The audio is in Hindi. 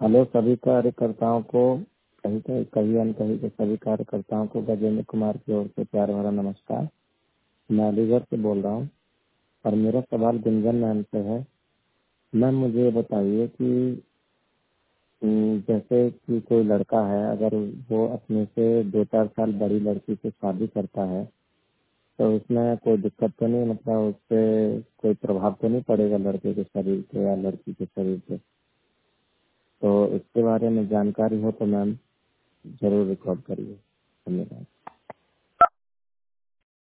हेलो सभी कार्यकर्ताओं को कहीं कहीं कहीं अनकहीं के सभी कार्यकर्ताओं को गजेंद्र कुमार की ओर से प्यार भरा नमस्कार। मैं अलीगढ़ से बोल रहा हूँ और मेरा सवाल गुंजन मैम से है। मैम मुझे ये बताइए कि जैसे कि कोई लड़का है, अगर वो अपने से 2-4 साल बड़ी लड़की से शादी करता है तो उसमें कोई दिक्कत तो नहीं, मतलब उससे कोई प्रभाव तो नहीं पड़ेगा लड़के के शरीर पे या लड़की के शरीर पे? तो इसके बारे में जानकारी हो तो मैम जरूर रिकॉर्ड करिए। धन्यवाद।